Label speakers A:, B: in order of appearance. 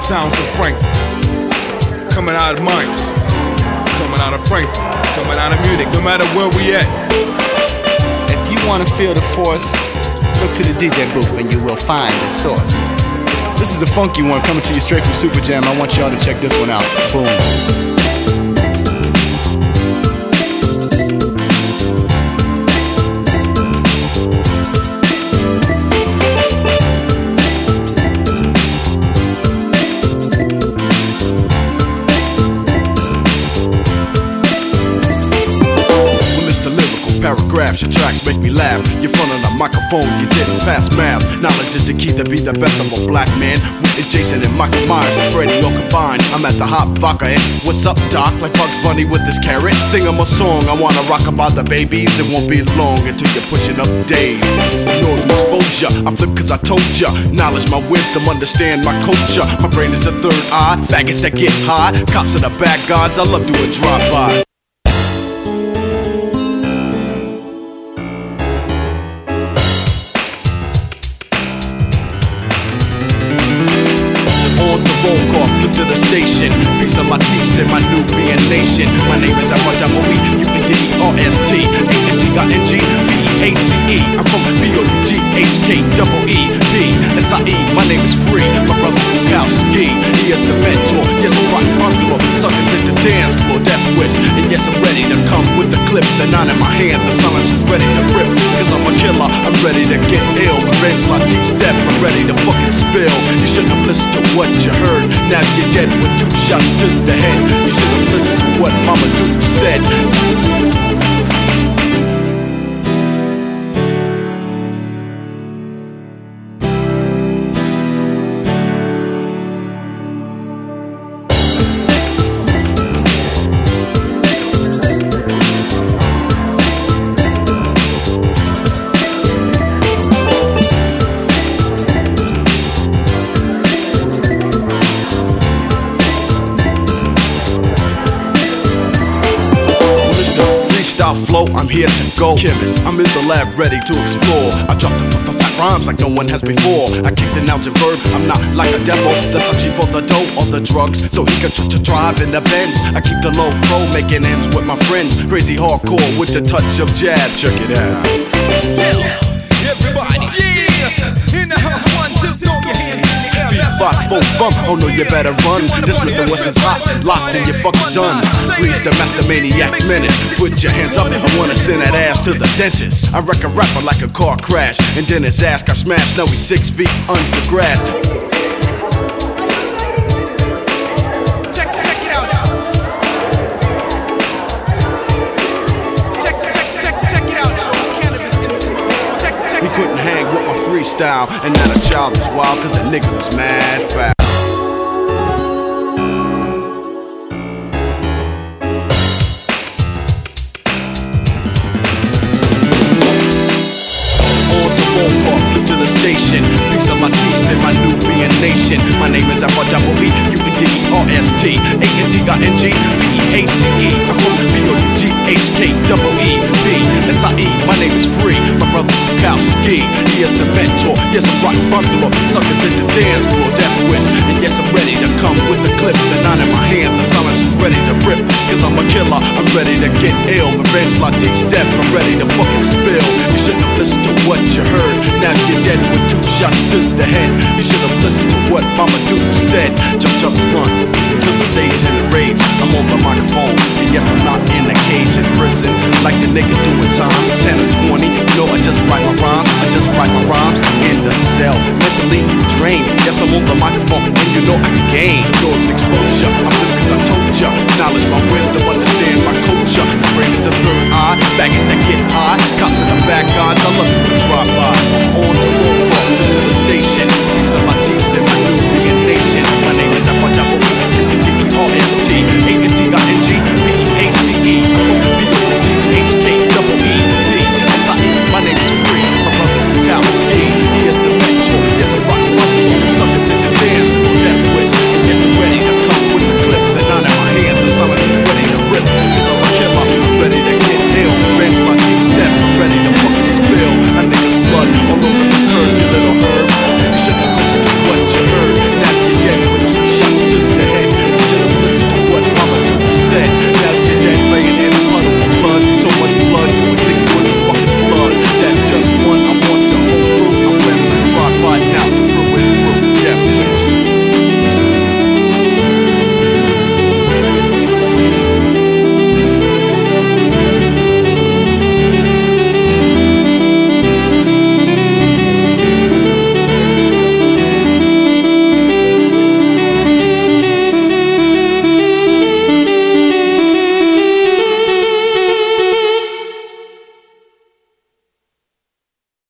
A: Sounds of Frankfurt, coming out of Mainz, coming out of Frankfurt, coming out of Munich, no matter where we at.
B: If you want to feel the force, look to the DJ booth and you will find the source. This is a funky one coming to you straight from Super Jam. I want y'all to check this one out. Boom.
A: Paragraphs, your tracks make me laugh. You're front on the microphone, you didn't pass math. Knowledge is the key to be the best of a black man. It's Jason and Michael Myers and Freddy all combined. I'm at the Hot Vodka and what's up, Doc? Like Bugs Bunny with this carrot. Sing 'em a song, I wanna rock about the babies. It won't be long until you're pushing up days. Northern exposure, I flip cause I told ya. Knowledge, my wisdom, understand my culture. My brain is the third eye, faggots that get high. Cops are the bad guys, I love doing drive-by. Roll call, flip to the station. Piece of Latisse in my Nubian nation. My name is F-I-double-E, U-N-D-E-R-S-T, A-N-T-I-N-G-B-E-A-C-E. I'm from B-O-U-G-H-K-E-E-P. S-I-E, my name is Free. My brother Bukowski, he is the mentor. Yes, I'm rock popular, suckers at the dance floor. Death wish, and yes, I'm ready to come with the clip. The 9 in my hand, the silence is ready to rip. Cause I'm a killer, I'm ready to get ill. Revenge Latisse step, I'm ready to fucking spill. You shouldn't have listened to what you heard. Now you're dead with 2 shots to the head. You should have listened to what Mama Duke said. Flow, I'm here to go. Chemist, I'm in the lab ready to explore. I drop the fat rhymes like no one has before. I kick the nouns and verb, I'm not like a devil that's searching for the dough or the drugs so he can drive in the Benz. I keep the low pro, making ends with my friends. Crazy hardcore with the touch of jazz. Check it out.
C: Everybody, yeah, in the house, 1, 2, throw your hands in the air.
A: 5, 4, bump, oh no, you better run. This Smith & Wesson's hot, locked and you're fucking done. Freeze the Master Maniac Menace. Put your hands up, I wanna send that ass to the dentist. I wreck a rapper like a car crash, and then his ass got smashed. Now he's 6 feet under grass.
C: Check it out. Check it out. Cannabis check.
A: He couldn't hang with my freestyle, and now the child is wild cause the nigga was mad foul. Station, piece of Latisse in my Nubian nation. My name is F-I-double-E, U-N-D-E-R-S-T, A-N-T-I-N-G-B-E-A-C-E. I'm from B-O-U-G-H-K-E-E-P. S-I-E, my name is Free. My brother Bukowski, he is the mentor. Yes, I'm rock popular, suckers at the dance floor. Death wish, and yes, I'm ready to come with the clip. The 9 in my hand, the silence is ready to rip. Cause I'm a killer, I'm ready to get ill. Revenge Latisse step, I'm ready to fucking spill. You shouldn't have listened to what you heard. Now you're dead with 2 shots to the head. You should have listened to what Mama Duke said. Jump, run to the stage in the rage. I'm on the microphone, and yes, I'm not in a cage in prison like the niggas doing time. 10 or 20, you know I just write my rhymes. I just write my rhymes in the cell, mentally drained. Yes, I'm on the microphone, and you know I can gain Northern exposure. I'm good cause I told ya. Knowledge, my wisdom, understand my culture. The brain is the third eye, faggots that get high. Cops are the bad guys, I love you for drive-bys. On the